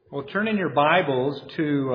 Well, turn in your Bibles to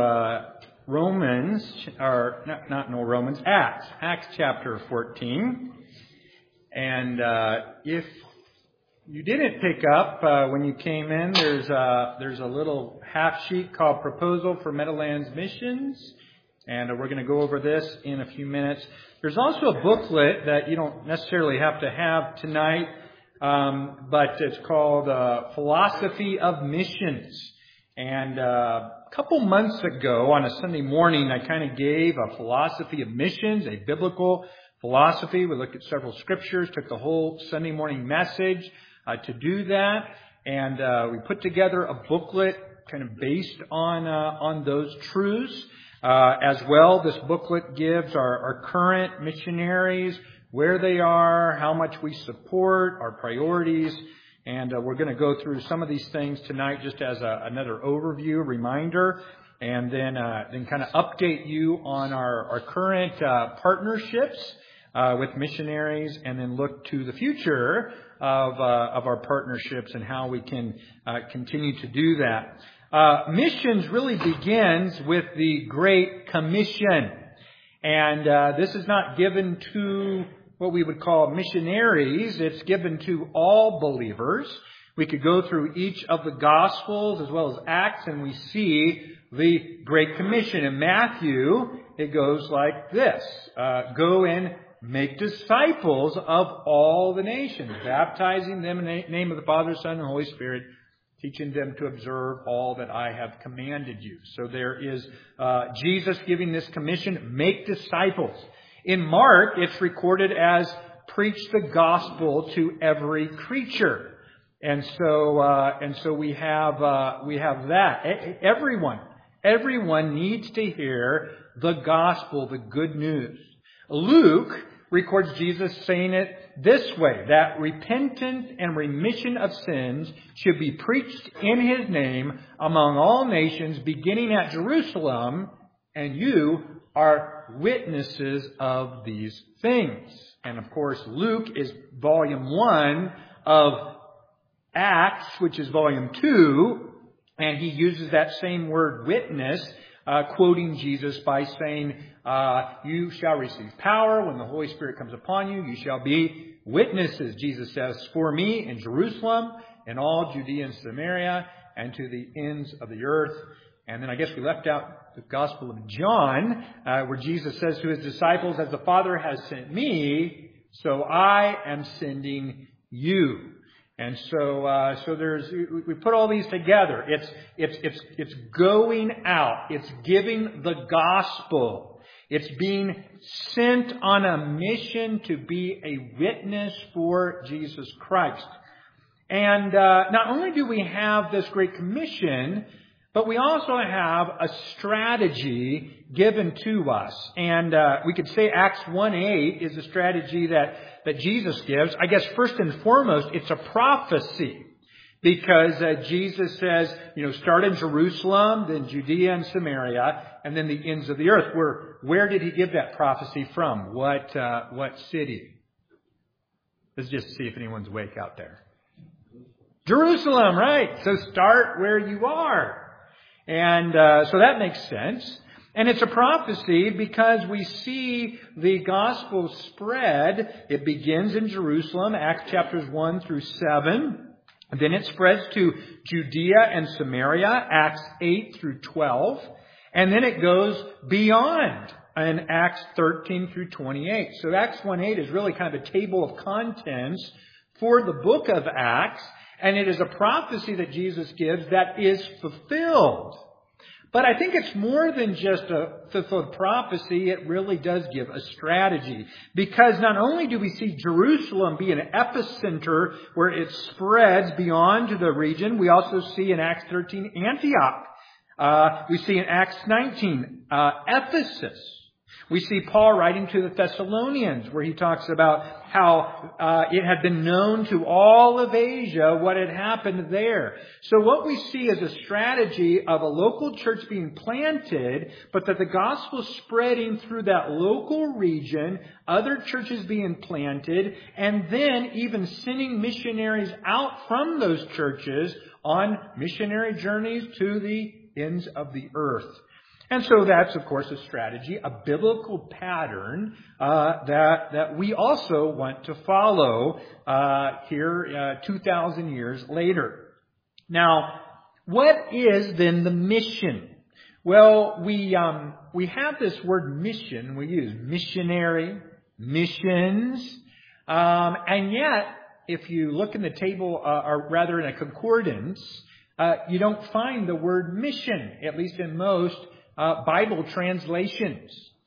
Acts chapter 14. And if you didn't pick up when you came in, there's a little half sheet called Proposal for Meadowlands Missions, and we're going to go over this in a few minutes. There's also a booklet that you don't necessarily have to have tonight, but it's called Philosophy of Missions. And a couple months ago, on a Sunday morning, I kind of gave a philosophy of missions, a biblical philosophy. We looked at several scriptures, took the whole Sunday morning message to do that, and we put together a booklet kind of based on those truths. As well, this booklet gives our current missionaries, where they are, how much we support, our priorities. And we're going to go through some of these things tonight just as another overview, reminder, and then kind of update you on our current partnerships with missionaries, and then look to the future of our partnerships and how we can continue to do that. Missions really begins with the Great Commission. And this is not given to what we would call missionaries. It's given to all believers. We could go through each of the Gospels as well as Acts, and we see the Great Commission. In Matthew, it goes like this. Go and make disciples of all the nations, baptizing them in the name of the Father, Son, and Holy Spirit, teaching them to observe all that I have commanded you. So there is Jesus giving this commission, make disciples. In Mark, it's recorded as preach the gospel to every creature. And so we have that. Everyone needs to hear the gospel, the good news. Luke records Jesus saying it this way, that repentance and remission of sins should be preached in His name among all nations, beginning at Jerusalem, and you are witnesses of these things. And of course, Luke is volume 1 of Acts, which is volume 2, and he uses that same word witness, quoting Jesus by saying, you shall receive power when the Holy Spirit comes upon you. You shall be witnesses, Jesus says, for me in Jerusalem and all Judea and Samaria and to the ends of the earth. And then I guess we left out the Gospel of John, where Jesus says to His disciples, as the Father has sent me, so I am sending you. And so we put all these together. It's going out. It's giving the gospel. It's being sent on a mission to be a witness for Jesus Christ. And not only do we have this Great Commission, but we also have a strategy given to us. And we could say Acts 1:8 is a strategy that Jesus gives. I guess first and foremost, it's a prophecy. Because Jesus says, start in Jerusalem, then Judea and Samaria, and then the ends of the earth. Where did He give that prophecy from? What city? Let's just see if anyone's awake out there. Jerusalem, right? So start where you are. And so that makes sense. And it's a prophecy because we see the gospel spread. It begins in Jerusalem, Acts chapters 1 through 7. And then it spreads to Judea and Samaria, Acts 8 through 12. And then it goes beyond in Acts 13 through 28. So Acts 1:8 is really kind of a table of contents for the book of Acts. And it is a prophecy that Jesus gives that is fulfilled. But I think it's more than just a fulfilled prophecy. It really does give a strategy. Because not only do we see Jerusalem be an epicenter where it spreads beyond to the region, we also see in Acts 13 Antioch. We see in Acts 19 Ephesus. We see Paul writing to the Thessalonians, where he talks about how it had been known to all of Asia what had happened there. So what we see is a strategy of a local church being planted, but that the gospel spreading through that local region, other churches being planted, and then even sending missionaries out from those churches on missionary journeys to the ends of the earth. And so that's, of course, a strategy, a biblical pattern that we also want to follow here 2,000 years later. Now, what is then the mission? Well, we have this word mission. We use missionary, missions, and yet, if you look in the table, or rather in a concordance, you don't find the word mission, at least in most Bible translations.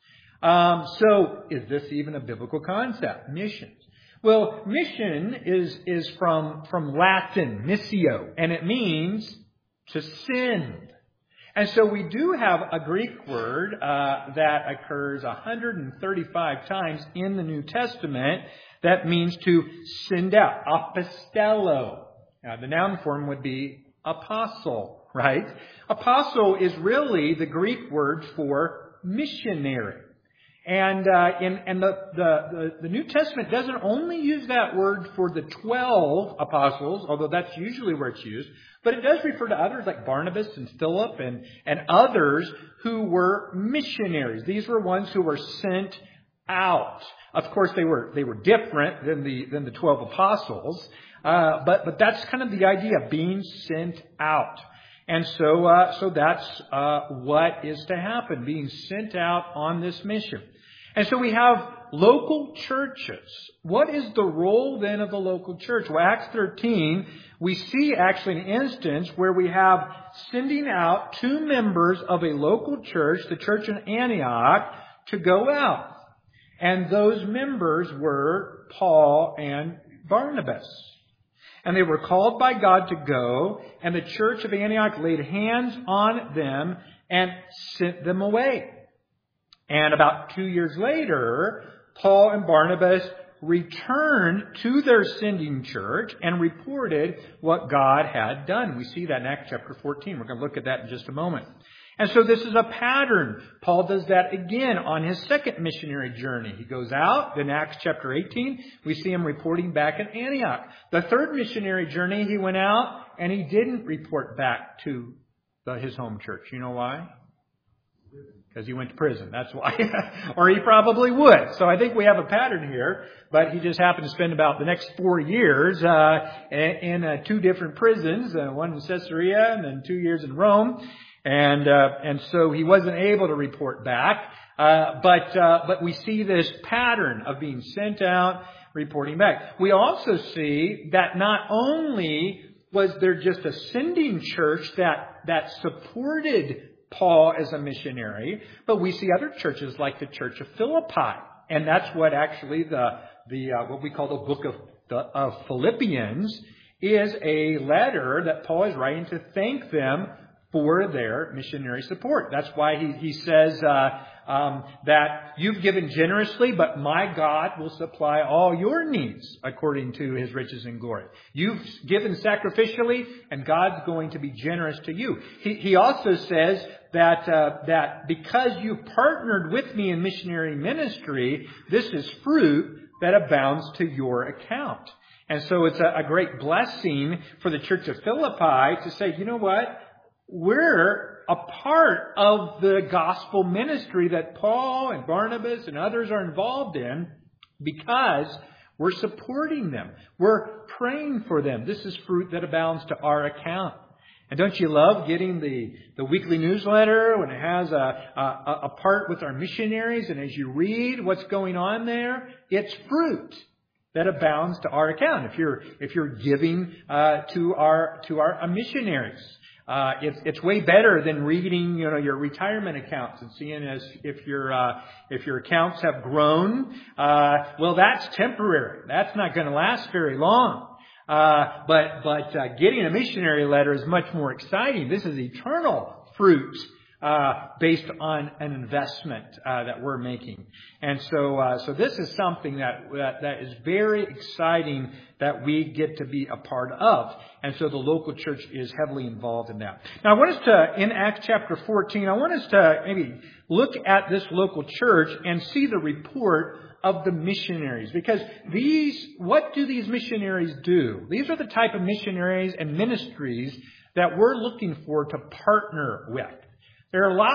So, is this even a biblical concept? Missions. Well, mission is from Latin, missio, and it means to send. And so we do have a Greek word that occurs 135 times in the New Testament that means to send out, apostello. Now, the noun form would be apostle. Right? Apostle is really the Greek word for missionary. And the New Testament doesn't only use that word for the 12 apostles, although that's usually where it's used, but it does refer to others like Barnabas and Philip and others who were missionaries. These were ones who were sent out. Of course, they were different than the 12 apostles, but that's kind of the idea of being sent out. And so that's what is to happen, being sent out on this mission. And so we have local churches. What is the role then of the local church? Well, Acts 13, we see actually an instance where we have sending out 2 members of a local church, the church in Antioch, to go out. And those members were Paul and Barnabas. And they were called by God to go, and the church of Antioch laid hands on them and sent them away. And about 2 years later, Paul and Barnabas returned to their sending church and reported what God had done. We see that in Acts chapter 14. We're going to look at that in just a moment. And so this is a pattern. Paul does that again on his second missionary journey. He goes out, then Acts chapter 18, we see him reporting back at Antioch. The third missionary journey, he went out and he didn't report back to his home church. You know why? Because he went to prison. That's why. Or he probably would. So I think we have a pattern here. But he just happened to spend about the next 4 years in 2 different prisons, one in Caesarea and then 2 years in Rome. And so he wasn't able to report back. But we see this pattern of being sent out, reporting back. We also see that not only was there just a sending church that supported Paul as a missionary, but we see other churches like the church of Philippi. And that's what actually what we call the book of Philippians is, a letter that Paul is writing to thank them for their missionary support. That's why he says that you've given generously, but my God will supply all your needs according to His riches and glory. You've given sacrificially, and God's going to be generous to you. He also says that because you partnered with me in missionary ministry, this is fruit that abounds to your account. And so it's a great blessing for the church of Philippi to say, you know what? We're a part of the gospel ministry that Paul and Barnabas and others are involved in because we're supporting them. We're praying for them. This is fruit that abounds to our account. And don't you love getting the weekly newsletter when it has a part with our missionaries? And as you read what's going on there, it's fruit that abounds to our account. If you're giving to our missionaries. It's way better than reading, your retirement accounts and seeing if your accounts have grown. Well, that's temporary. That's not going to last very long. But getting a missionary letter is much more exciting. This is eternal fruit based on an investment that we're making. And so this is something that is very exciting that we get to be a part of. And so the local church is heavily involved in that. Now I want us to, in Acts chapter 14, I want us to maybe look at this local church and see the report of the missionaries. Because what do these missionaries do? These are the type of missionaries and ministries that we're looking for to partner with. There are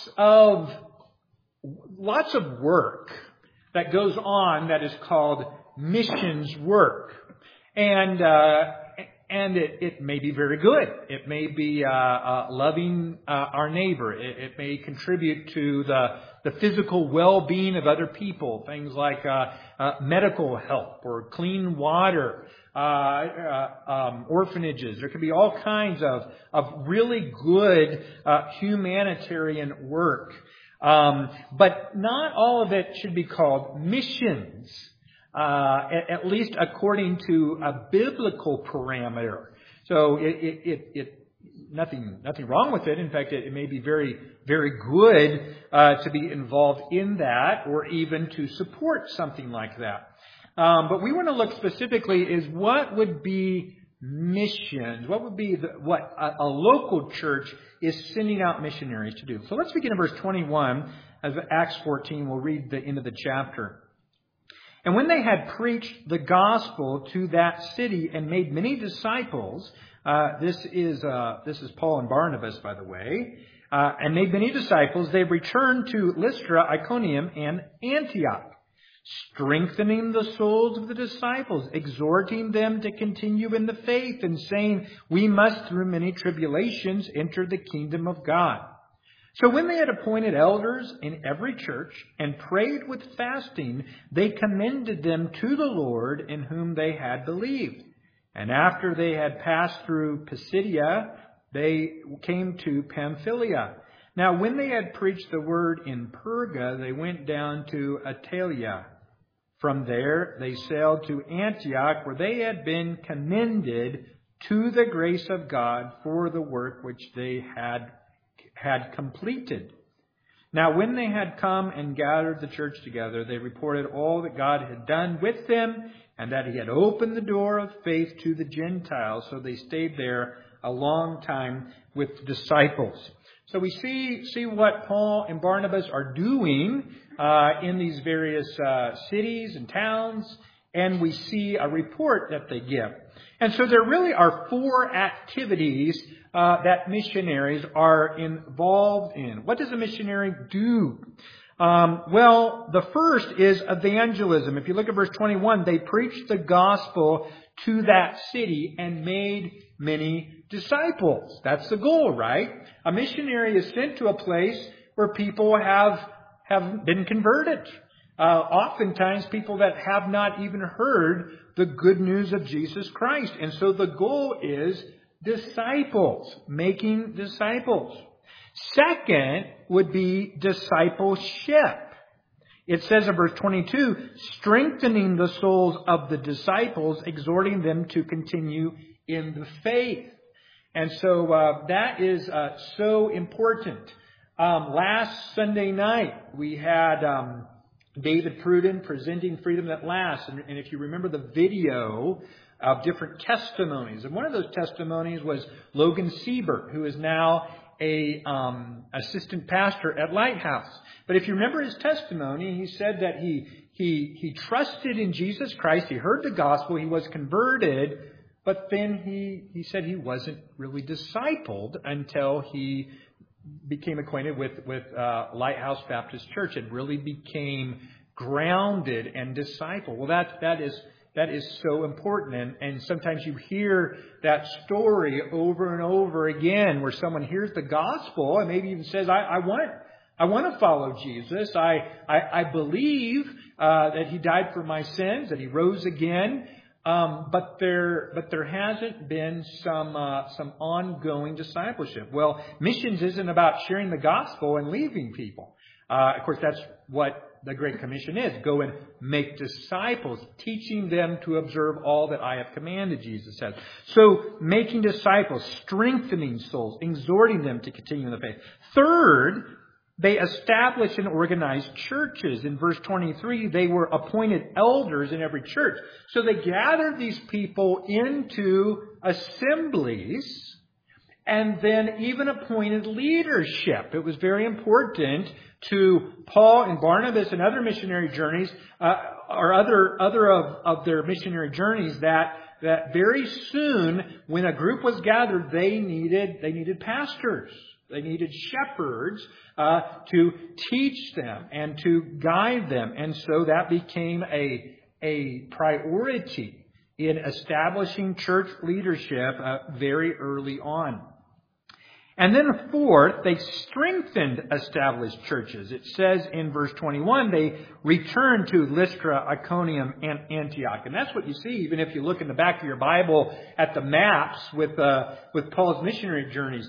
lots of work that goes on that is called missions work. And it may be very good. It may be loving our neighbor. It may contribute to the physical well-being of other people. Things like medical help or clean water, orphanages. There could be all kinds of really good humanitarian work. But not all of it should be called missions. At least according to a biblical parameter. So nothing wrong with it. In fact, it may be very, very good to be involved in that, or even to support something like that. But we want to look specifically is what would be missions? What would be what a local church is sending out missionaries to do? So let's begin in verse 21 of Acts 14. We'll read the end of the chapter. And when they had preached the gospel to that city and made many disciples, this is Paul and Barnabas, by the way, and made many disciples, they returned to Lystra, Iconium, and Antioch, strengthening the souls of the disciples, exhorting them to continue in the faith, and saying, we must through many tribulations enter the kingdom of God. So when they had appointed elders in every church and prayed with fasting, they commended them to the Lord in whom they had believed. And after they had passed through Pisidia, they came to Pamphylia. Now when they had preached the word in Perga, they went down to Attalia. From there they sailed to Antioch, where they had been commended to the grace of God for the work which they had completed. Now when they had come and gathered the church together, they reported all that God had done with them, and that He had opened the door of faith to the Gentiles. So they stayed there a long time with disciples. So we see what Paul and Barnabas are doing in these various cities and towns, and we see a report that they give. And so there really are four activities that missionaries are involved in. What does a missionary do? Well, the first is evangelism. If you look at verse 21, they preached the gospel to that city and made many disciples. That's the goal, right? A missionary is sent to a place where people have been converted. Oftentimes people that have not even heard the good news of Jesus Christ. And so the goal is disciples, making disciples. Second would be discipleship. It says in verse 22, strengthening the souls of the disciples, exhorting them to continue in the faith. And so that is so important. Last Sunday night, we had David Pruden presenting Freedom at Last. And if you remember the video of different testimonies, and one of those testimonies was Logan Siebert, who is now a assistant pastor at Lighthouse. But if you remember his testimony, he said that he trusted in Jesus Christ. He heard the gospel. He was converted. But then he said he wasn't really discipled until he became acquainted with Lighthouse Baptist Church and really became grounded and discipled. Well, that is so important. And sometimes you hear that story over and over again where someone hears the gospel and maybe even says, I want to follow Jesus. I believe that He died for my sins, that He rose again. But there hasn't been some ongoing discipleship. Well, missions isn't about sharing the gospel and leaving people. Of course, that's what the Great Commission is. Go and make disciples, teaching them to observe all that I have commanded, Jesus says. So, making disciples, strengthening souls, exhorting them to continue in the faith. Third, they established and organized churches. In verse 23, they were appointed elders in every church. So they gathered these people into assemblies and then even appointed leadership. It was very important to Paul and Barnabas and other missionary journeys, or other of their missionary journeys, that very soon, when a group was gathered, they needed pastors. They needed shepherds to teach them and to guide them. And so that became a priority in establishing church leadership very early on. And then fourth, they strengthened established churches. It says in verse 21, they returned to Lystra, Iconium, and Antioch. And that's what you see, even if you look in the back of your Bible at the maps with Paul's missionary journeys.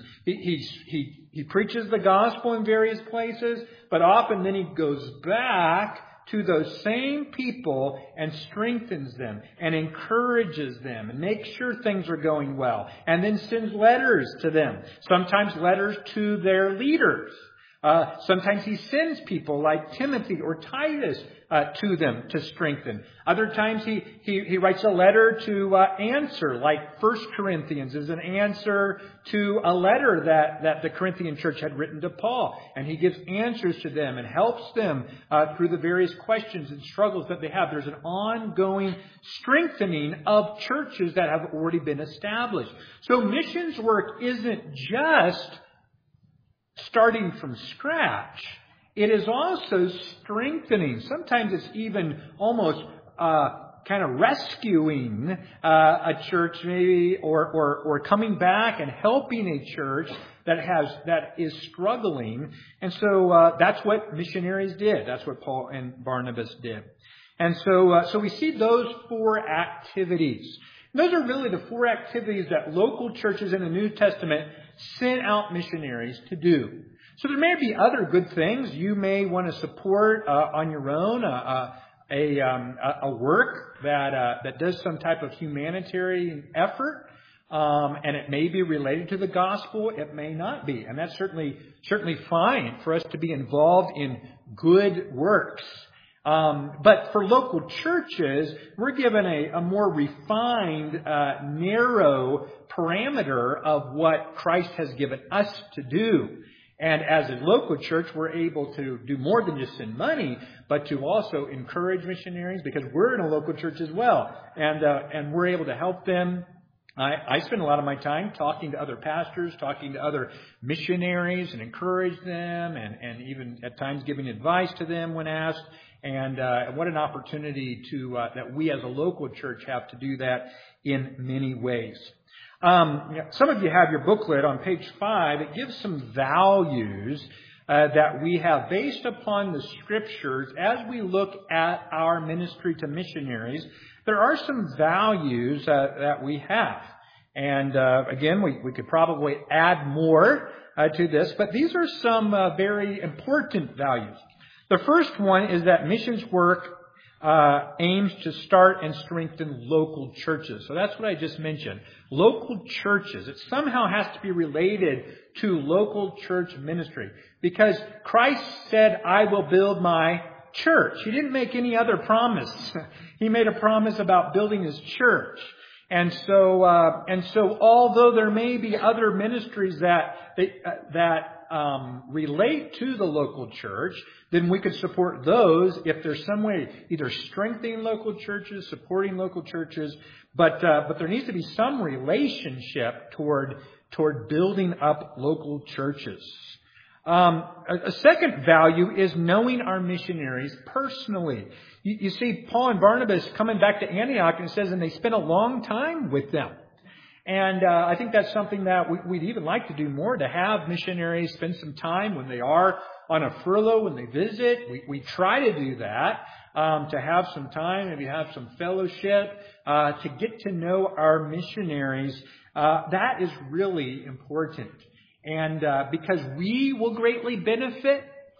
He preaches the gospel in various places, but often then he goes back to those same people and strengthens them and encourages them and makes sure things are going well, and then sends letters to them. Sometimes letters to their leaders. Sometimes he sends people like Timothy or Titus to them to strengthen. Other times he writes a letter to answer, like 1 Corinthians is an answer to a letter that the Corinthian church had written to Paul. And he gives answers to them and helps them through the various questions and struggles that they have. There's an ongoing strengthening of churches that have already been established. So missions work isn't just starting from scratch. It is also strengthening. Sometimes it's even almost kind of rescuing a church, maybe, or coming back and helping a church that is struggling. And so that's what missionaries did. That's what Paul and Barnabas did. And so we see those four activities. Those are really the four activities that local churches in the New Testament sent out missionaries to do. So there may be other good things you may want to support on your own, a work that does some type of humanitarian effort, and it may be related to the gospel. It may not be, and that's certainly fine for us to be involved in good works. But for local churches, we're given a more refined, narrow parameter of what Christ has given us to do. And as a local church, we're able to do more than just send money, but to also encourage missionaries, because we're in a local church as well. And we're able to help them. I spend a lot of my time talking to other pastors, talking to other missionaries, and encourage them, and even at times giving advice to them when asked. And what an opportunity that we as a local church have to do that in many ways. Some of you have your booklet on page 5. It gives some values that we have based upon the Scriptures as we look at our ministry to missionaries. There are some values that we have. And again, we could probably add more to this, but these are some very important values. The first one is that missions work aims to start and strengthen local churches. So that's what I just mentioned. Local churches. It somehow has to be related to local church ministry. Because Christ said, I will build my church. He didn't make any other promise. He made a promise about building His church. And so although there may be other ministries that relate to the local church, then we could support those if there's some way, either strengthening local churches, supporting local churches, but there needs to be some relationship toward building up local churches. A second value is knowing our missionaries personally. You see Paul and Barnabas coming back to Antioch, and it says, and they spent a long time with them. And I think that's something that we'd even like to do more, to have missionaries spend some time when they are on a furlough, when they visit. We try to do that, to have some time, maybe have some fellowship, to get to know our missionaries. That is really important. And because we will greatly benefit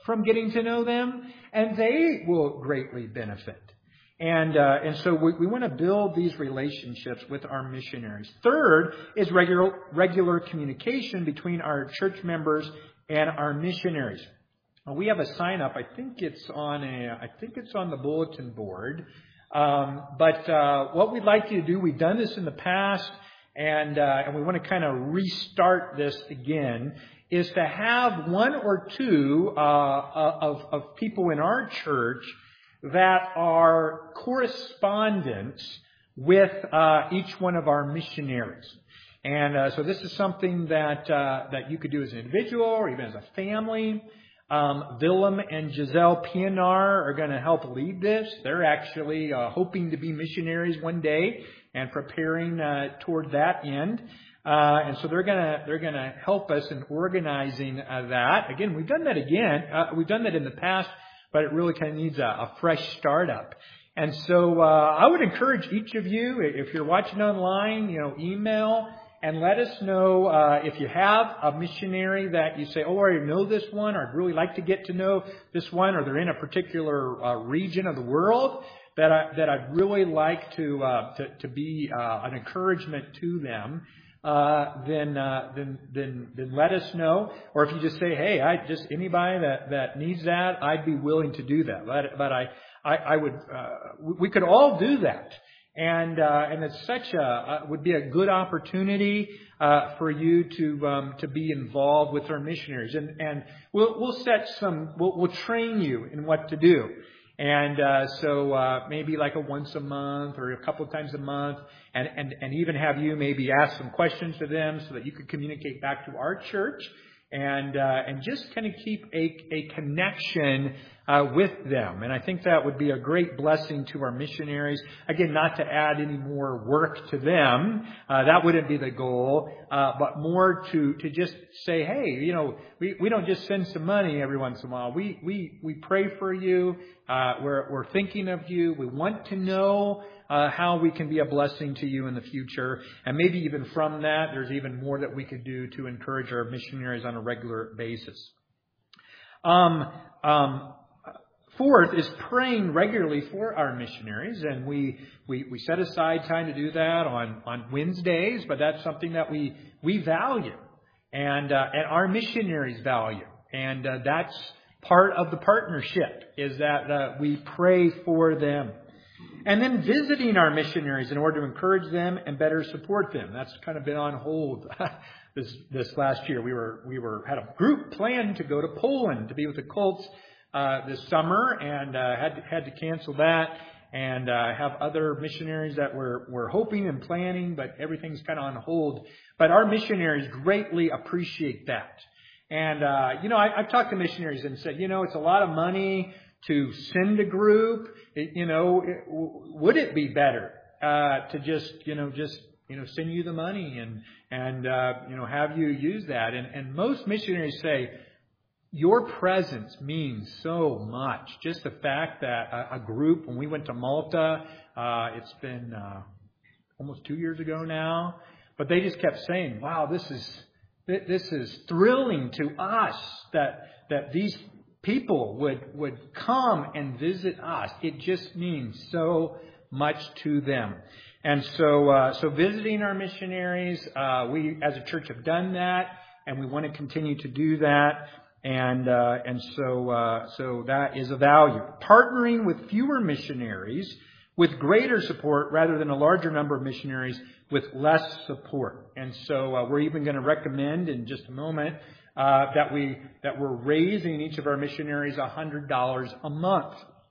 from getting to know them, and they will greatly benefit. And so we want to build these relationships with our missionaries. Third is regular communication between our church members and our missionaries. We have a sign up. I think it's on the bulletin board. But what we'd like you to do, we've done this in the past, and we want to kind of restart this again, is to have one or two of people in our church that are correspondents with each one of our missionaries. And so this is something that you could do as an individual or even as a family. Willem and Giselle Pienaar are going to help lead this. They're actually hoping to be missionaries one day and preparing toward that end. And so they're gonna help us in organizing that. Again, we've done that in the past, but it really kind of needs a fresh startup. And so I would encourage each of you, if you're watching online, email and let us know if you have a missionary that you say, I already know this one, or I'd really like to get to know this one, or they're in a particular region of the world that I'd really like to be an encouragement to them. Then let us know. Or if you just say, hey, anybody that needs that, I'd be willing to do that. But I would, we could all do that. And it's would be a good opportunity, for you to be involved with our missionaries. And we'll train you in what to do. And so maybe like a once a month or a couple of times a month, and even have you maybe ask some questions to them so that you could communicate back to our church and just kind of keep a connection with them. And I think that would be a great blessing to our missionaries. Again, not to add any more work to them. That wouldn't be the goal. But more to just say, hey, we don't just send some money every once in a while. We pray for you. We're thinking of you. We want to know how we can be a blessing to you in the future. And maybe even from that, there's even more that we could do to encourage our missionaries on a regular basis. Fourth is praying regularly for our missionaries, and we set aside time to do that on Wednesdays, but that's something that we value, and our missionaries value, and that's part of the partnership, is that we pray for them. And then visiting our missionaries in order to encourage them and better support them. That's kind of been on hold this last year. We had a group planned to go to Poland to be with the Colts this summer, and had to cancel that, and have other missionaries that we're hoping and planning, but everything's kind of on hold. But our missionaries greatly appreciate that. And I've talked to missionaries and said, it's a lot of money to send a group. Would it be better to just send you the money and have you use that? And most missionaries say, your presence means so much. Just the fact that a group, when we went to Malta, it's been almost 2 years ago now, but they just kept saying, wow, this is thrilling to us that these people would come and visit us. It just means so much to them. And so visiting our missionaries, we as a church have done that, and we want to continue to do that. And so that is a value. Partnering with fewer missionaries with greater support rather than a larger number of missionaries with less support. And so we're even going to recommend in just a moment that we're raising each of our missionaries $100 a month,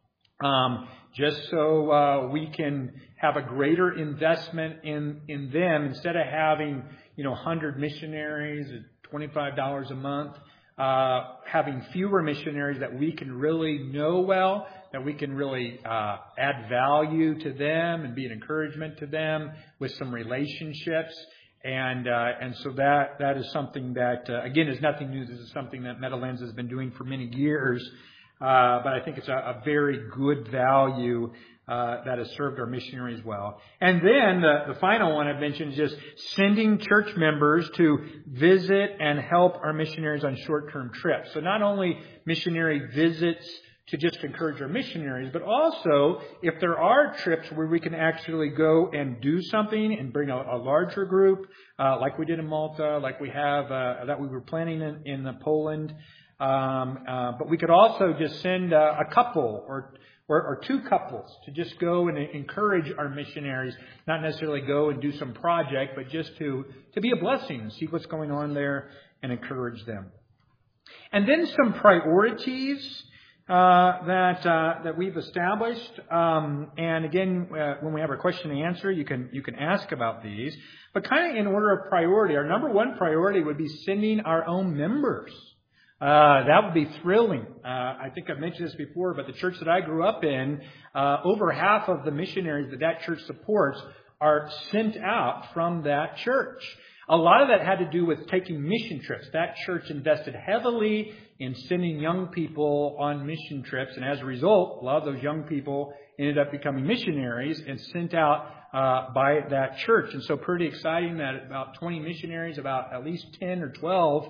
just so we can have a greater investment in them instead of having 100 missionaries at $25 a month. Having fewer missionaries that we can really know well, that we can really add value to them and be an encouragement to them with some relationships. And so that is something that, again, is nothing new. This is something that Meadowlands has been doing for many years. But I think it's a very good value that has served our missionaries well. And then the final one I've mentioned is just sending church members to visit and help our missionaries on short-term trips. So not only missionary visits to just encourage our missionaries, but also if there are trips where we can actually go and do something and bring a larger group, like we did in Malta, like we have that we were planning in Poland. But we could also just send a couple or two couples to just go and encourage our missionaries, not necessarily go and do some project, but just to be a blessing and see what's going on there and encourage them. And then some priorities that we've established. And again, when we have our question and answer, you can ask about these. But kind of in order of priority, our number one priority would be sending our own members. That would be thrilling. I think I've mentioned this before, but the church that I grew up in, over half of the missionaries that church supports are sent out from that church. A lot of that had to do with taking mission trips. That church invested heavily in sending young people on mission trips, and as a result, a lot of those young people ended up becoming missionaries and sent out by that church. And so pretty exciting that about 20 missionaries, about at least 10 or 12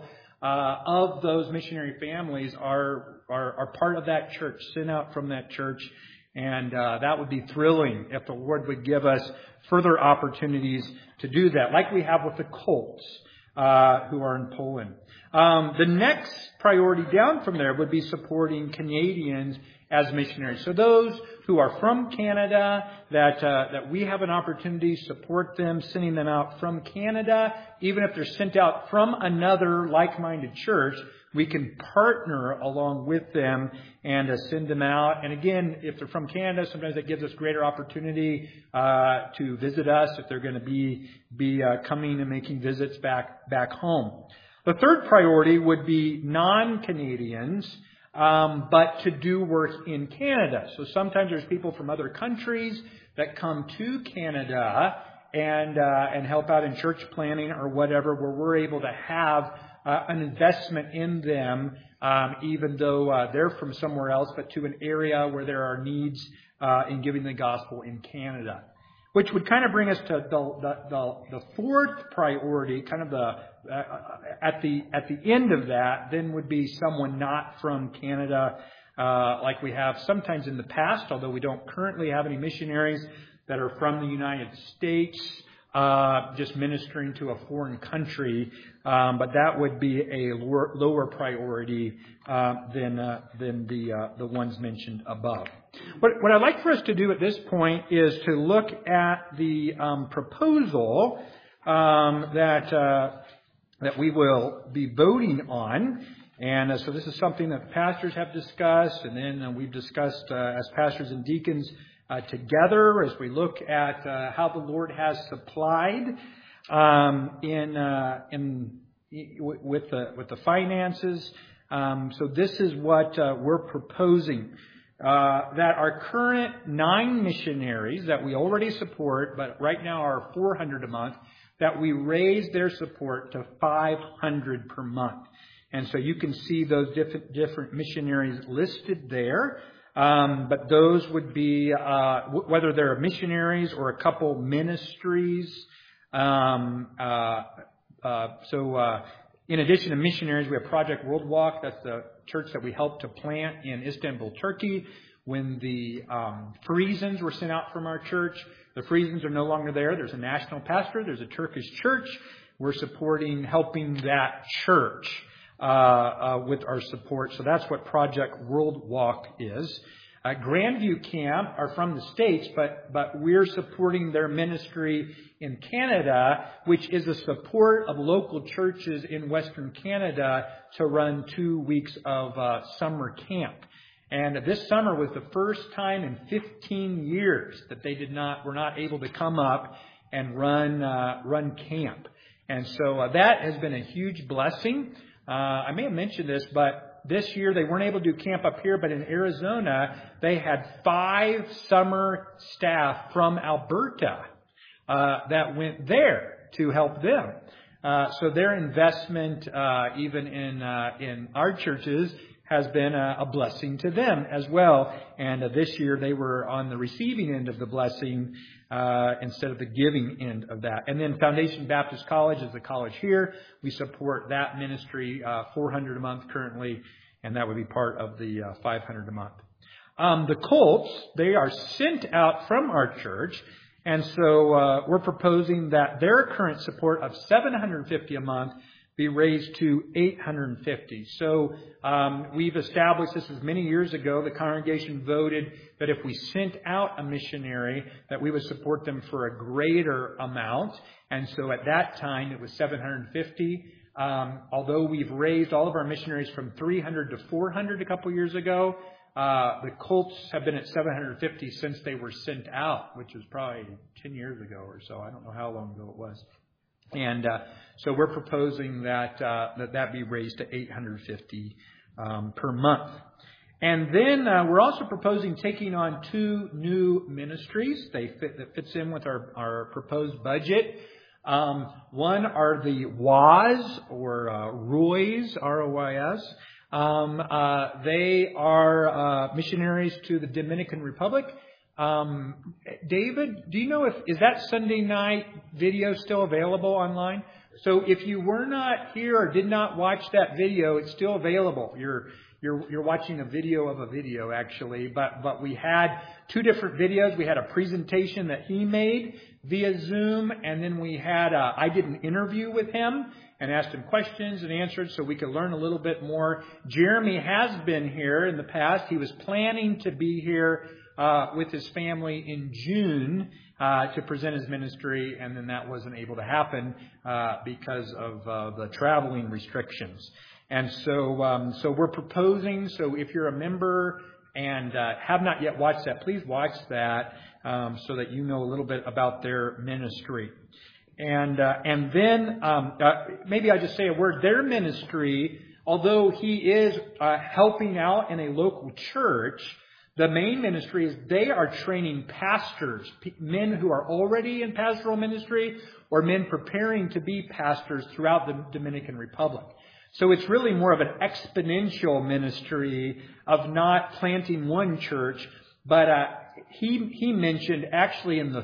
of those missionary families are part of that church, sent out from that church. And that would be thrilling if the Lord would give us further opportunities to do that, like we have with the Colts who are in Poland. The next priority down from there would be supporting Canadians as missionaries. So those who are from Canada, that we have an opportunity to support them, sending them out from Canada. Even if they're sent out from another like-minded church, we can partner along with them and send them out. And again, if they're from Canada, sometimes that gives us greater opportunity to visit us if they're going to be coming and making visits back home. The third priority would be non-Canadians, but to do work in Canada. So sometimes there's people from other countries that come to Canada and help out in church planning or whatever, where we're able to have an investment in them, even though they're from somewhere else, but to an area where there are needs in giving the gospel in Canada. Which would kind of bring us to the fourth priority, kind of at the end of that, then would be someone not from Canada, like we have sometimes in the past, although we don't currently have any missionaries that are from the United States, just ministering to a foreign country, but that would be a lower priority than the ones mentioned above. What I'd like for us to do at this point is to look at the proposal that we will be voting on. And so this is something that pastors have discussed, and then we've discussed as pastors and deacons together as we look at how the Lord has supplied with the finances. So this is what we're proposing. That our current 9 missionaries that we already support, but right now are 400 a month, that we raise their support to 500 per month. And so you can see those different missionaries listed there. But those would be, whether they're missionaries or a couple ministries. In addition to missionaries, we have Project World Walk. That's the church that we helped to plant in Istanbul, Turkey. When the Friesens were sent out from our church, the Friesens are no longer there. There's a national pastor. There's a Turkish church. We're helping that church with our support. So that's what Project World Walk is. Grandview Camp are from the States, but we're supporting their ministry in Canada, which is a support of local churches in Western Canada to run 2 weeks of summer camp. And this summer was the first time in 15 years that they were not able to come up and run camp. And so that has been a huge blessing. I may have mentioned this, but this year they weren't able to do camp up here, but in Arizona, they had 5 summer staff from Alberta that went there to help them. So their investment, even in our churches, has been a blessing to them as well. And this year they were on the receiving end of the blessing instead of the giving end of that. And then Foundation Baptist College is the college here. We support that ministry, $400 a month currently, and that would be part of the $500 a month. The Colts, they are sent out from our church, and so we're proposing that their current support of $750 a month be raised to $850. So we've established, this is many years ago, the congregation voted that if we sent out a missionary, that we would support them for a greater amount. And so at that time, it was $750. Although we've raised all of our missionaries from $300 to $400 a couple years ago, the Colts have been at $750 since they were sent out, which was probably 10 years ago or so. I don't know how long ago it was. And so we're proposing that that be raised to $850 per month. And then we're also proposing taking on 2 new ministries. That fits in with our proposed budget. One are the WAS, or Roys, R-O-Y-S. They are missionaries to the Dominican Republic. David, do you know is that Sunday night video still available online? So if you were not here or did not watch that video, it's still available. You're watching a video of a video, actually. But we had 2 different videos. We had a presentation that he made via Zoom, and then we had I did an interview with him and asked him questions and answered so we could learn a little bit more. Jeremy has been here in the past. He was planning to be here with his family in June to present his ministry, and then that wasn't able to happen because of the traveling restrictions. And so we're proposing, so if you're a member and have not yet watched that, please watch that so that you know a little bit about their ministry. And then maybe I'll just say a word. Their ministry, although he is helping out in a local church, the main ministry is they are training pastors, men who are already in pastoral ministry or men preparing to be pastors throughout the Dominican Republic. So it's really more of an exponential ministry of not planting one church, but he mentioned actually in the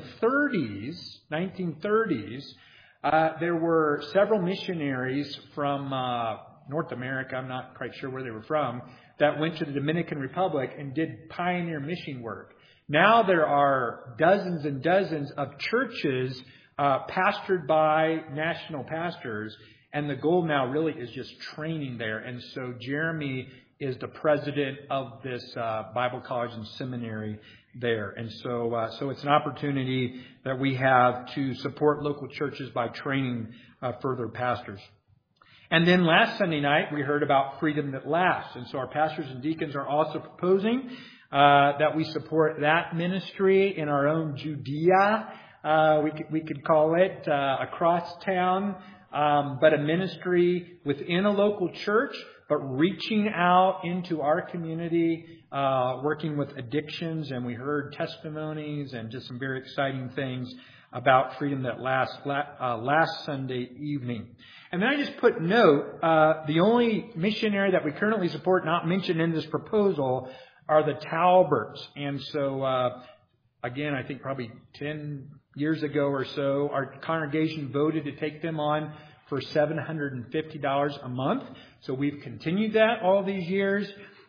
1930s, there were several missionaries from North America, I'm not quite sure where they were from, that went to the Dominican Republic and did pioneer mission work. Now there are dozens and dozens of churches pastored by national pastors, and the goal now really is just training there. And so Jeremy is the president of this Bible college and seminary there. And so it's an opportunity that we have to support local churches by training further pastors. And then last Sunday night, we heard about Freedom That Lasts. And so our pastors and deacons are also proposing that we support that ministry in our own Judea. We could call it across town, but a ministry within a local church, but reaching out into our community, working with addictions. And we heard testimonies and just some very exciting things about Freedom That Lasts last Sunday evening. And then I just put note, the only missionary that we currently support not mentioned in this proposal are the Talberts. And so, again, I think probably 10 years ago or so, our congregation voted to take them on for $750 a month. So we've continued that all these years.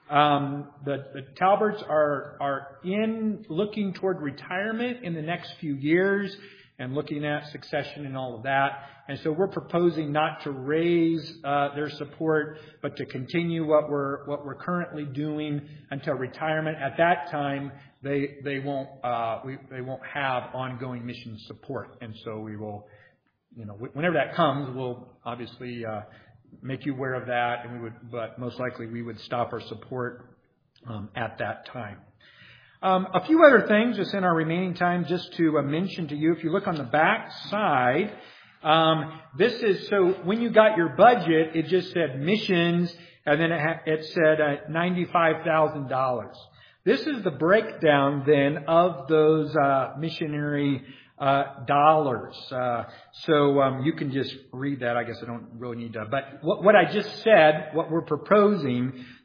The Talberts are looking toward retirement in the next few years and looking at succession and all of that. And so we're proposing not to raise their support, but to continue what we're currently doing until retirement. At that time, they won't have ongoing mission support, and so we will, whenever that comes, we'll obviously make you aware of that, and but most likely we would stop our support at that time. A few other things just in our remaining time just to mention to you. If you look on the back side, this is, so when you got your budget, it just said missions, and then it said $95,000. This is the breakdown then of those missionary dollars. So you can just read that. I guess I don't really need to. But what I just said, what we're proposing,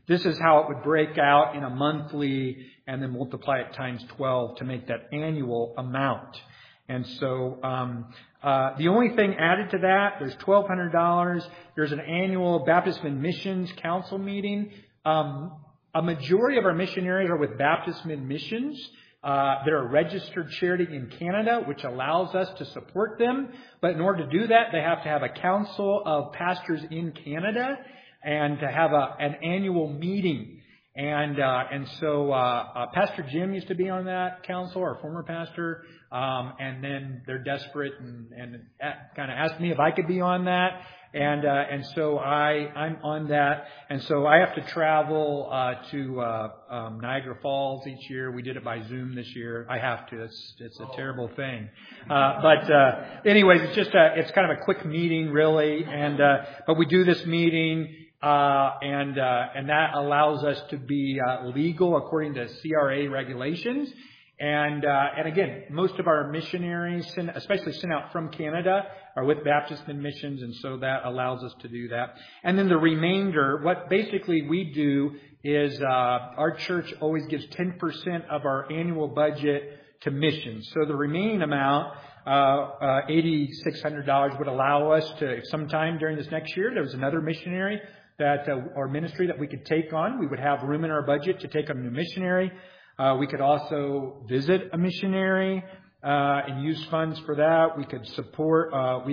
this is how it would break out in a monthly and then multiply it times 12 to make that annual amount. And so the only thing added to that, there's $1,200. There's an annual Baptist-Men Missions Council meeting. A majority of our missionaries are with Baptist-Men Missions. They're a registered charity in Canada, which allows us to support them. But in order to do that, they have to have a council of pastors in Canada and to have an annual meeting. And so Pastor Jim used to be on that council, our former pastor. And then they're desperate and kind of asked me if I could be on that. And so I'm on that. And so I have to travel to Niagara Falls each year. We did it by Zoom this year. I have to. It's a terrible thing. But anyways, it's kind of a quick meeting, really. But we do this meeting. And that allows us to be legal according to CRA regulations. And again, most of our missionaries, especially sent out from Canada, are with Baptist-Men Missions, and so that allows us to do that. And then the remainder, what basically we do is our church always gives 10% of our annual budget to missions. So the remaining amount, $8,600, would allow us to, if sometime during this next year, there was another missionary or ministry that we could take on. We would have room in our budget to take on a new missionary. We could also visit a missionary and use funds for that. We could support.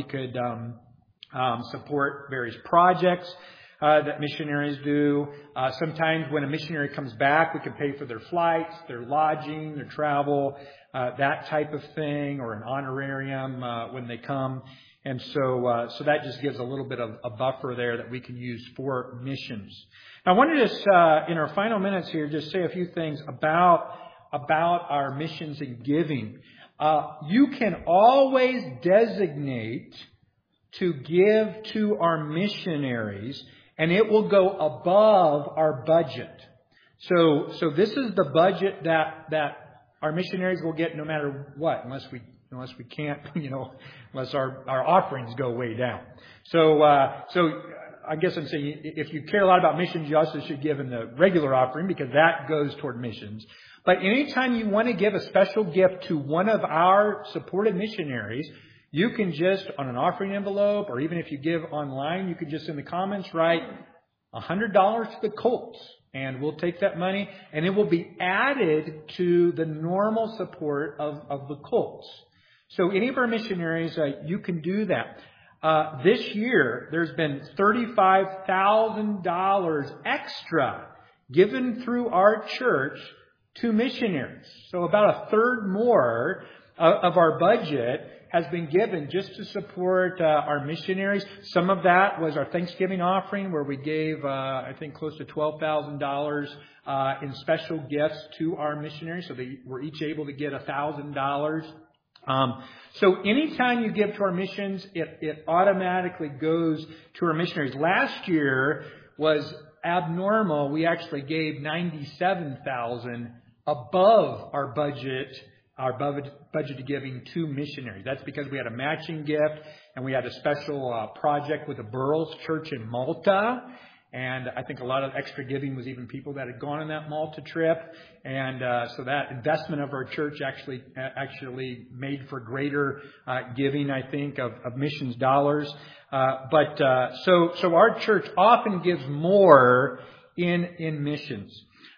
Support various projects that missionaries do. Sometimes when a missionary comes back, we can pay for their flights, their lodging, their travel, that type of thing, or an honorarium when they come. And so that just gives a little bit of a buffer there that we can use for missions. Now, I wanted to, in our final minutes here, just say a few things about our missions and giving. You can always designate to give to our missionaries, and it will go above our budget. So this is the budget that our missionaries will get no matter what, unless we can't, unless our offerings go way down. So I guess I'm saying if you care a lot about missions, you also should give in the regular offering because that goes toward missions. But anytime you want to give a special gift to one of our supported missionaries, you can just, on an offering envelope, or even if you give online, you can just in the comments write $100 to the Colts. And we'll take that money and it will be added to the normal support of the Colts. So any of our missionaries, you can do that. This year, there's been $35,000 extra given through our church to missionaries. So about a third more of our budget has been given just to support our missionaries. Some of that was our Thanksgiving offering where we gave, I think, close to $12,000 in special gifts to our missionaries. So they were each able to get $1,000. So anytime you give to our missions, it automatically goes to our missionaries. Last year was abnormal. We actually gave $97,000 above our budget giving to missionaries. That's because we had a matching gift and we had a special project with the Burroughs Church in Malta. And I think a lot of extra giving was even people that had gone on that Malta trip. And so that investment of our church actually made for greater giving, I think, of missions dollars. So our church often gives more in missions.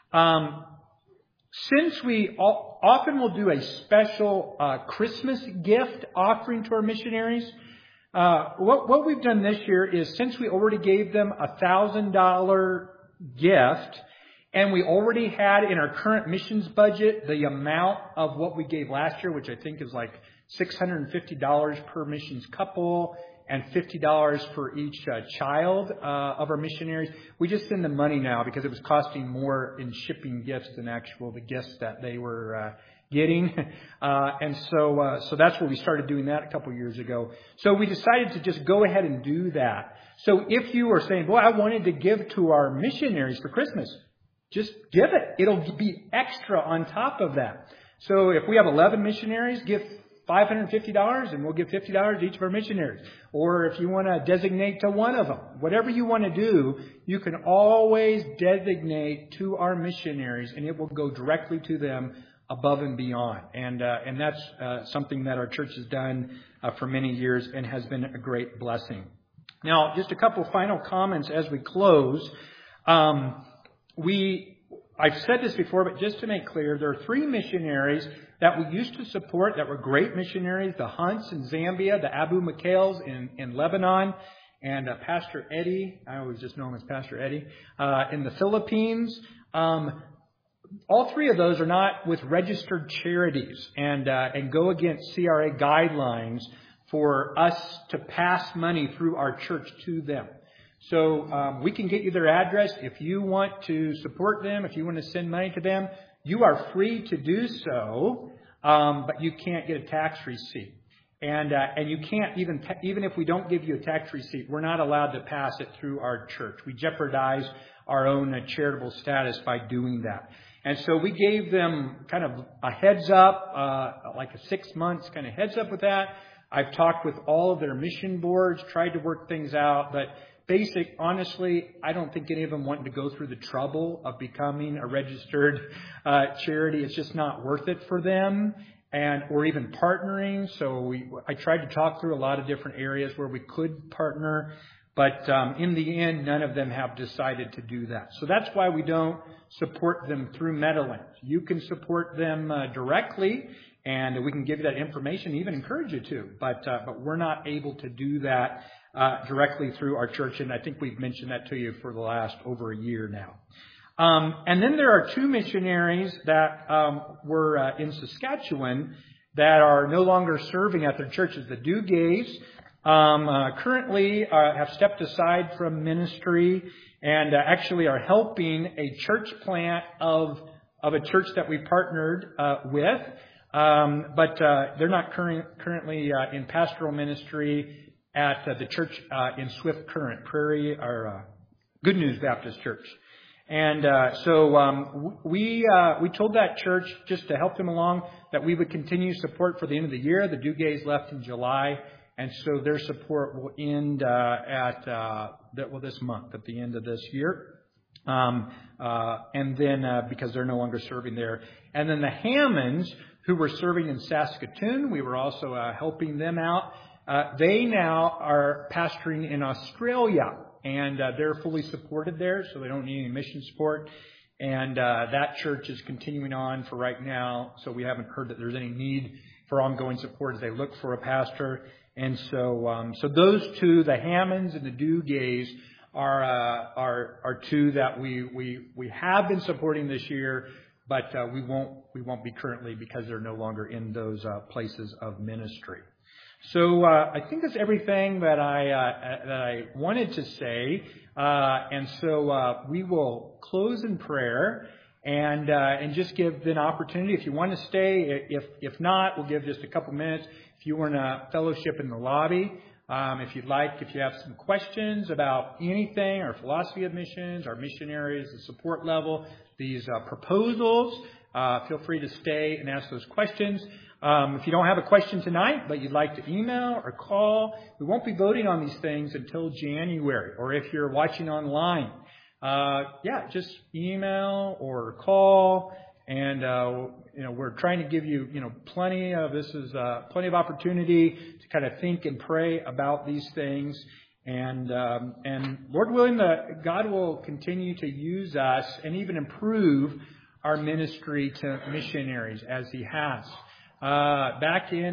Since we often will do a special Christmas gift offering to our missionaries, what we've done this year is since we already gave them $1,000 gift, and we already had in our current missions budget the amount of what we gave last year, which I think is like $650 per missions couple and $50 for each child of our missionaries. We just send them money now because it was costing more in shipping gifts than the gifts that they were getting. And so that's where we started doing that a couple years ago. So we decided to just go ahead and do that. So if you are saying, boy, I wanted to give to our missionaries for Christmas, just give it. It'll be extra on top of that. So if we have 11 missionaries, give $550 and we'll give $50 to each of our missionaries. Or if you want to designate to one of them, whatever you want to do, you can always designate to our missionaries and it will go directly to them above and beyond. And that's something that our church has done for many years and has been a great blessing. Now, just a couple final comments as we close. I've said this before, but just to make clear, there are 3 missionaries that we used to support that were great missionaries: the Hunts in Zambia, the Abu Mikhails in Lebanon, and Pastor Eddie, I always just know him as Pastor Eddie, in the Philippines. All 3 of those are not with registered charities and go against CRA guidelines for us to pass money through our church to them. So we can get you their address. If you want to support them, if you want to send money to them, you are free to do so, but you can't get a tax receipt. And you can't even if we don't give you a tax receipt, we're not allowed to pass it through our church. We jeopardize our own charitable status by doing that. And so we gave them kind of a heads up, like a 6 months kind of heads up with that. I've talked with all of their mission boards, tried to work things out, but honestly, I don't think any of them want to go through the trouble of becoming a registered charity. It's just not worth it for them, or even partnering. So I tried to talk through a lot of different areas where we could partner, but in the end, none of them have decided to do that. So that's why we don't support them through Meadowlands. You can support them directly, and we can give you that information, even encourage you to. But we're not able to do that directly through our church, and I think we've mentioned that to you for the last over a year now. And then there are 2 missionaries that were in Saskatchewan that are no longer serving at their churches. The Dugays currently have stepped aside from ministry and actually are helping a church plant of a church that we partnered with. But they're not currently in pastoral ministry at the church in Swift Current, Prairie, or Good News Baptist Church. And so we told that church, just to help them along, that we would continue support for the end of the year. The Dugays left in July, and so their support will end this month, at the end of this year. And then because they're no longer serving there. And then the Hammonds, who were serving in Saskatoon, we were also helping them out. They now are pastoring in Australia, and they're fully supported there, so they don't need any mission support. And that church is continuing on for right now, so we haven't heard that there's any need for ongoing support as they look for a pastor. And so those 2, the Hammonds and the Dugays, are 2 that we have been supporting this year, but we won't be currently because they're no longer in those places of ministry. So I think that's everything that I wanted to say, and so we will close in prayer and just give an opportunity if you want to stay. If not, we'll give just a couple minutes. If you want to fellowship in the lobby, if you'd like, if you have some questions about anything, our philosophy of missions, our missionaries, the support level, these proposals, feel free to stay and ask those questions. If you don't have a question tonight, but you'd like to email or call, we won't be voting on these things until January. Or if you're watching online, just email or call. And we're trying to give you plenty of opportunity to kind of think and pray about these things. And Lord willing, God will continue to use us and even improve our ministry to missionaries as He has. Back in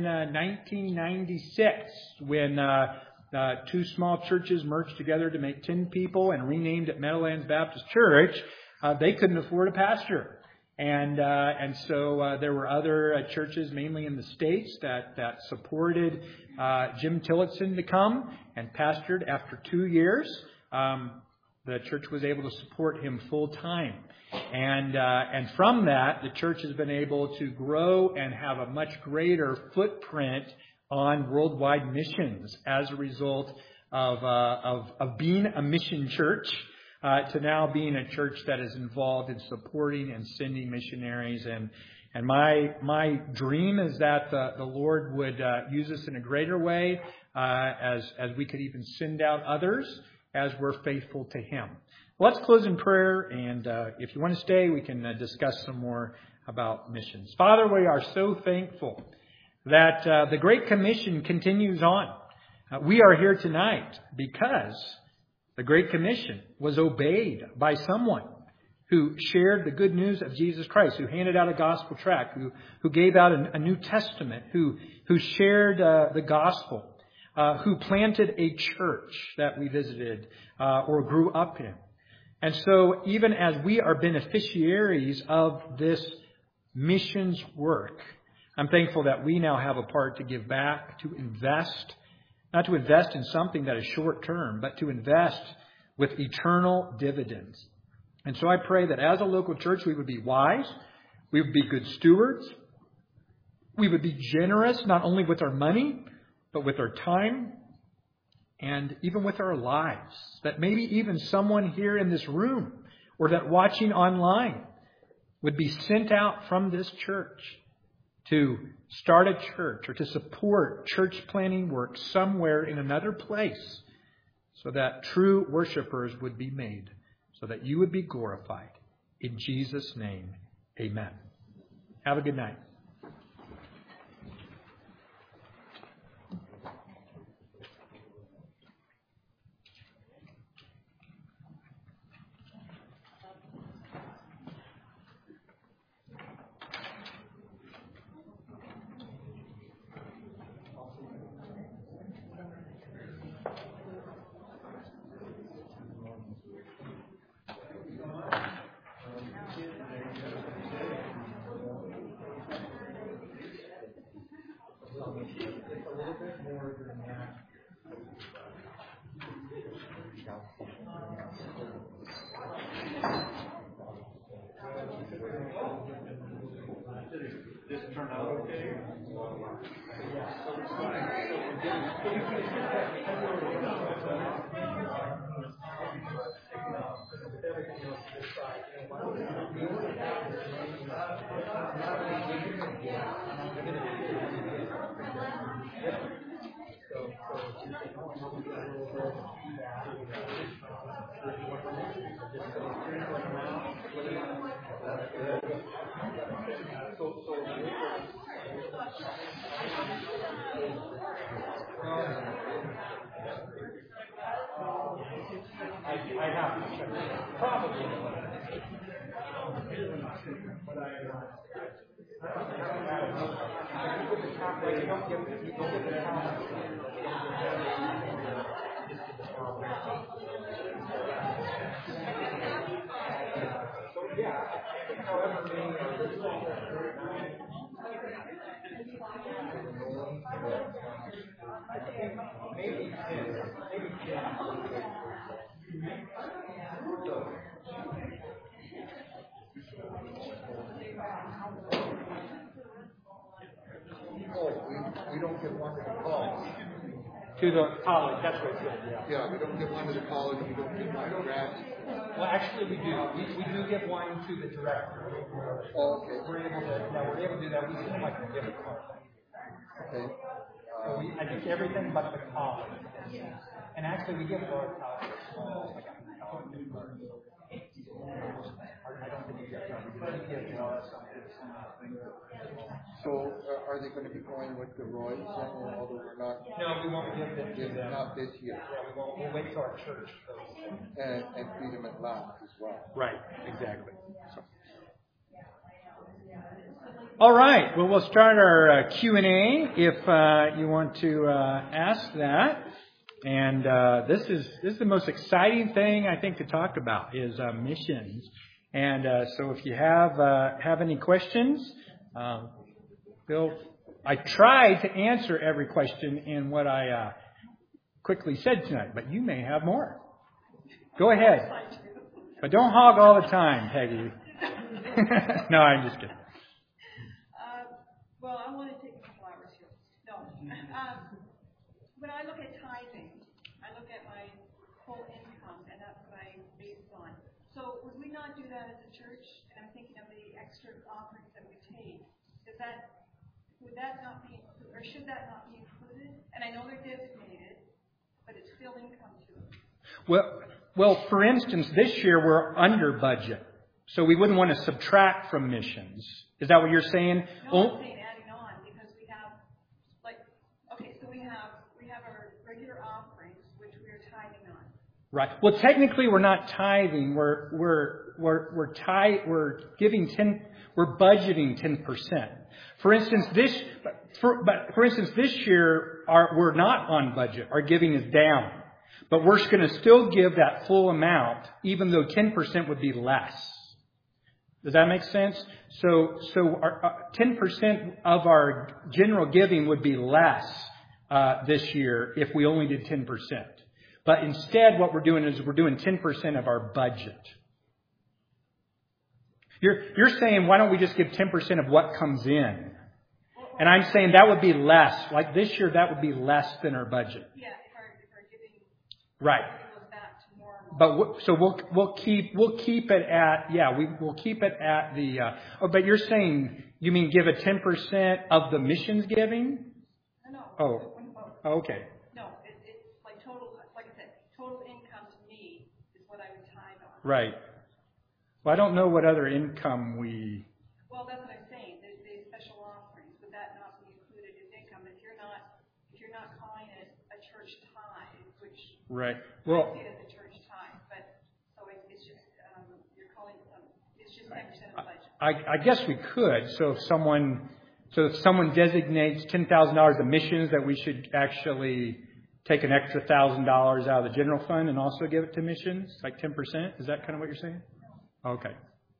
1996, when 2 small churches merged together to make 10 people and renamed it Meadowlands Baptist Church, they couldn't afford a pastor. And so there were other churches, mainly in the States, that supported Jim Tillotson to come and pastored. After 2 years, the church was able to support him full time. And from that, the church has been able to grow and have a much greater footprint on worldwide missions as a result of being a mission church to now being a church that is involved in supporting and sending missionaries. And my dream is that the Lord would use us in a greater way as we could even send out others as we're faithful to Him. Let's close in prayer, and if you want to stay, we can discuss some more about missions. Father, we are so thankful that the Great Commission continues on. We are here tonight because the Great Commission was obeyed by someone who shared the good news of Jesus Christ, who handed out a gospel tract, who gave out a New Testament, who shared the gospel, who planted a church that we visited or grew up in. And so even as we are beneficiaries of this missions work, I'm thankful that we now have a part to give back, to invest, not to invest in something that is short term, but to invest with eternal dividends. And so I pray that as a local church, we would be wise, we would be good stewards, we would be generous, not only with our money, but with our time, and even with our lives. That maybe even someone here in this room, or that watching online, would be sent out from this church to start a church or to support church planting work somewhere in another place, so that true worshipers would be made, so that you would be glorified. In Jesus' name, amen. Have a good night. This turned out okay? I have to check. Probably. We don't get one to the college. To the college, that's what it said, yeah. Yeah, we don't get one to the college, we don't get one to grad. Well, actually, we do. We do give one to the director. Oh, okay. We're able to do that. We send like a gift card. Okay. So I think everything but the college. And actually, we give a lot of colleges. Like I don't think we give So are they going to be going with the Roys, although we're not? No, we won't give them to them. Not this year. Yeah, we won't. We'll wait till our church. And Freedom at Last as well. Right, exactly. So. All right. Well, we'll start our Q&A if you want to ask that. And this is the most exciting thing I think to talk about is missions. And so if you have any questions, Bill, I tried to answer every question in what I quickly said tonight, but you may have more. Go ahead. But don't hog all the time, Peggy. No, I'm just kidding. Well, I want to take a couple hours here. No. When I look at tithing, I look at my whole income, and that's what I base on. So would we not do that as a church? And I'm thinking of the extra offerings that we paid, would that not be, or should that not be included? And I know they're designated, but it's still income to them. Well, for instance, this year we're under budget, so we wouldn't want to subtract from missions. Is that what you're saying? No, I'm saying adding on, because we have, so we have our regular offerings, which we are tithing on. Right. Well, technically, we're not tithing. We're giving 10. We're budgeting 10%. For instance, this year we're not on budget. Our giving is down, but we're going to still give that full amount, even though 10% would be less. Does that make sense? So our 10% of our general giving would be less this year if we only did 10%. But instead, what we're doing is we're doing 10% of our budget. You're saying, why don't we just give 10% of what comes in? And I'm saying that would be less. Like this year, that would be less than our budget. Yeah, if our giving right. goes back to normal. But so we'll keep it at we'll keep it at the. But you're saying you mean give a 10% of the missions giving? No. Oh, okay. No, it's like total. Like I said, total income to me is what I would tithe on. Right. Well, I don't know what other income we. Well, that's what I'm saying. The special offerings, would that not be included as income if you're not calling it a church tithe, which right. Well, I see it as a church tithe, but so it's just you're calling it it's just 10% of the budget. I guess we could. So if someone designates $10,000 of missions, that we should actually take an extra $1,000 out of the general fund and also give it to missions, like 10%. Is that kind of what you're saying? Okay.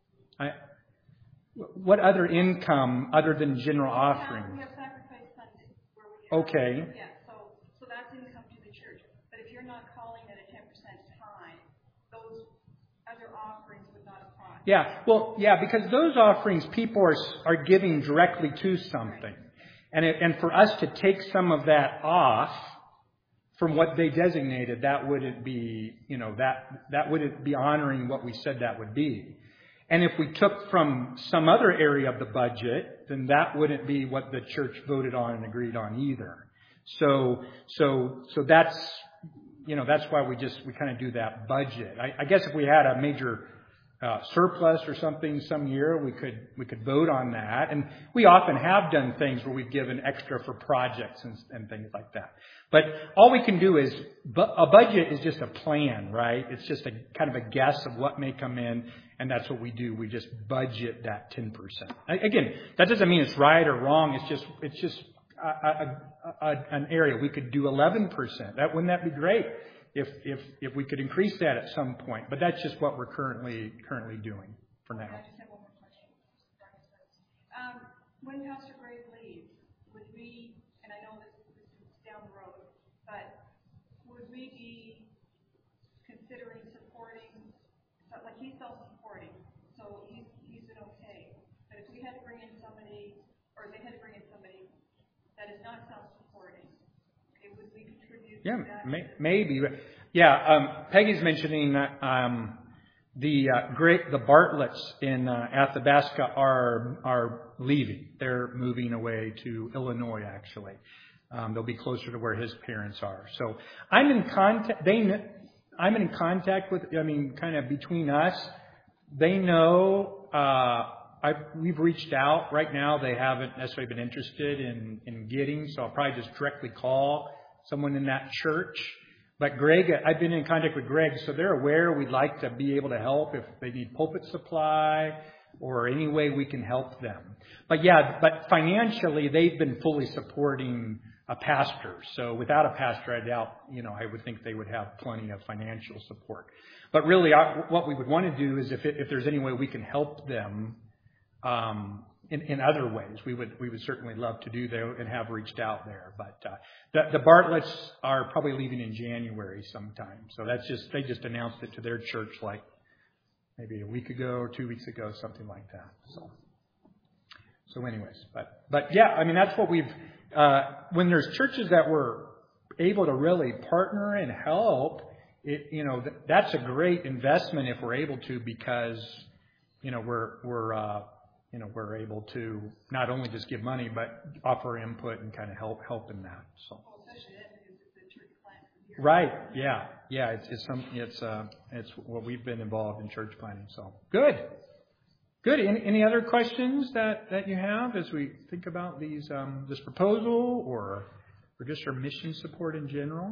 What other income other than general offerings? We have Sacrifice Sunday. Where we have, okay. Yeah, so that's income to the church. But if you're not calling it a 10% tithe, those other offerings would not apply. Yeah, well, because those offerings people are giving directly to something. And for us to take some of that off from what they designated, that wouldn't be, that wouldn't be honoring what we said that would be. And if we took from some other area of the budget, then that wouldn't be what the church voted on and agreed on either. So that's, that's why we kind of do that budget. I guess if we had a major surplus or something some year, we could vote on that. And we often have done things where we've given extra for projects and things like that. But all we can do is, a budget is just a plan, right? It's just a kind of a guess of what may come in, and that's what we do. We just budget that 10%. Again, that doesn't mean it's right or wrong. It's just an area. We could do 11%. Wouldn't that be great? If we could increase that at some point, but that's just what we're currently doing for now. I just have one more question. When Pastor Greg leaves, would we, and I know this is down the road, but would we be considering supporting? Like he's self-supporting, so he's been okay. But if we had to bring in somebody, or they had to bring in somebody that is not self-supporting, okay, would we contribute? Yeah, to that? maybe. Yeah, Peggy's mentioning that the Bartletts in Athabasca are leaving. They're moving away to Illinois, actually. They'll be closer to where his parents are. So I'm in contact. I'm in contact with. Kind of between us. They know. We've reached out. Right now, they haven't necessarily been interested in getting. So I'll probably just directly call someone in that church. But Greg, I've been in contact with Greg, so they're aware we'd like to be able to help if they need pulpit supply or any way we can help them. But financially, they've been fully supporting a pastor. So without a pastor, I doubt, I would think they would have plenty of financial support. But really, what we would want to do is if there's any way we can help them in other ways, we would certainly love to do that and have reached out there. But the Bartletts are probably leaving in January sometime. So they just announced it to their church like maybe a week ago or 2 weeks ago, something like that. So anyways, but that's what we've when there's churches that we're able to really partner and help, that's a great investment if we're able to, because we're we're able to not only just give money, but offer input and kind of help in that. So. Right. Yeah. It's what we've been involved in church planning. So good. Any other questions that you have as we think about these this proposal or just our mission support in general?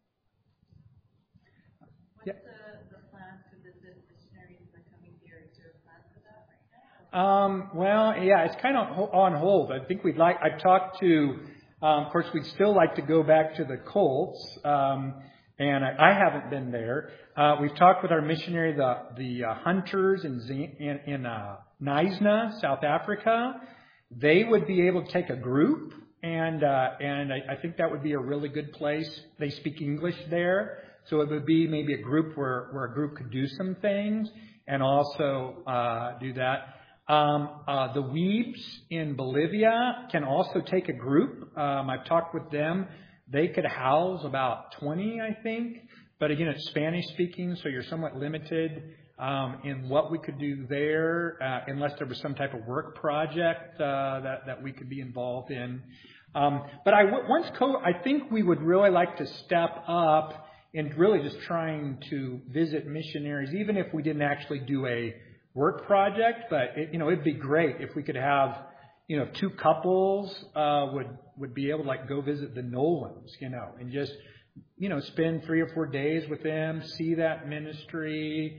What's the plan to visit missionaries that are coming here? Is there a plan for that right now? Well, yeah, it's kind of on hold. I think I've talked to, of course, we'd still like to go back to the Colts, and I haven't been there. We've talked with our missionary, the Hunters in Knysna, South Africa. They would be able to take a group, and I think that would be a really good place. They speak English there, so it would be maybe a group where a group could do some things and also do that. The Weebs in Bolivia can also take a group. I've talked with them. They could house about 20, I think. But again, it's Spanish speaking, so you're somewhat limited in what we could do there, unless there was some type of work project that we could be involved in. But I think we would really like to step up in really just trying to visit missionaries, even if we didn't actually do a work project. But it'd be great if we could have, if two couples would be able to go visit the Nolans, and just spend 3 or 4 days with them, see that ministry,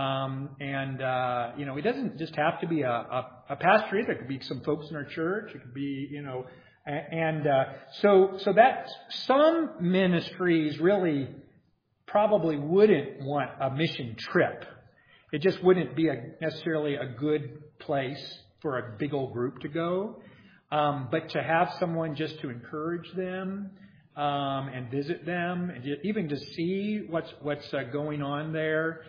it doesn't just have to be a pastor either. It could be some folks in our church. It could be so that some ministries really probably wouldn't want a mission trip. It just wouldn't be necessarily a good place for a big old group to go. But to have someone just to encourage them and visit them, and even to see what's going on there.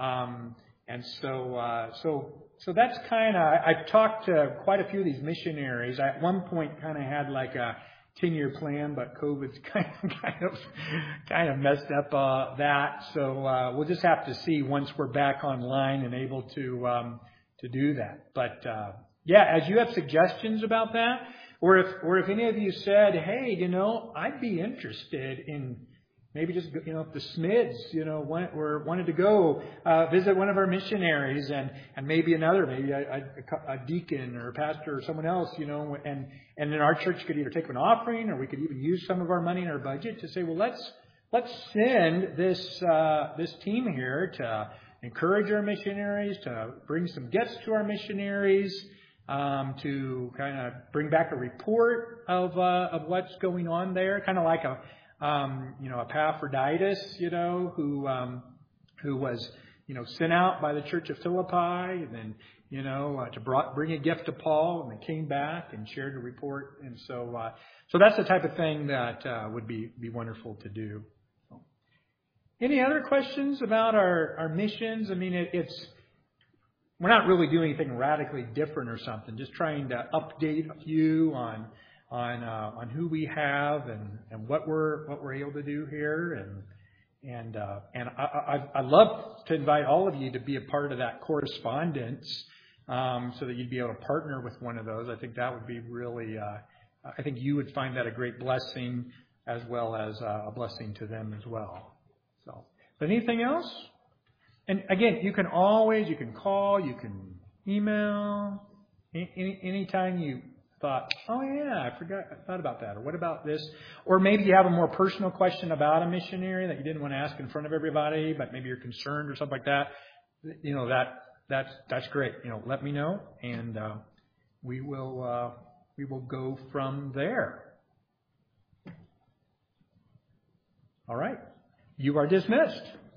So that's kind of, I've talked to quite a few of these missionaries. I at one point kind of had like a 10-year plan, but COVID's kind of messed up that. So we'll just have to see once we're back online and able to do that. But as you have suggestions about that, or if any of you said, hey, I'd be interested in maybe just, if the Smids, wanted to go visit one of our missionaries and maybe a deacon or a pastor or someone else, and then our church could either take an offering or we could even use some of our money in our budget to say, well, let's send this team here to encourage our missionaries, to bring some guests to our missionaries, to kind of bring back a report of what's going on there, kind of like Epaphroditus, who was, sent out by the church of Philippi, and then, to bring a gift to Paul, and then came back and shared a report, and so that's the type of thing that would be wonderful to do. So. Any other questions about our missions? I mean, we're not really doing anything radically different or something. Just trying to update you on who we have and what we're able to do here, and I'd love to invite all of you to be a part of that correspondence, so that you'd be able to partner with one of those. I think that would be really. I think you would find that a great blessing, as well as a blessing to them as well. So, but anything else? And again, you can call, you can email, anytime you thought, oh yeah, I thought about that, or what about this? Or maybe you have a more personal question about a missionary that you didn't want to ask in front of everybody, but maybe you're concerned or something like that. That's great. Let me know, and we will go from there. All right. You are dismissed.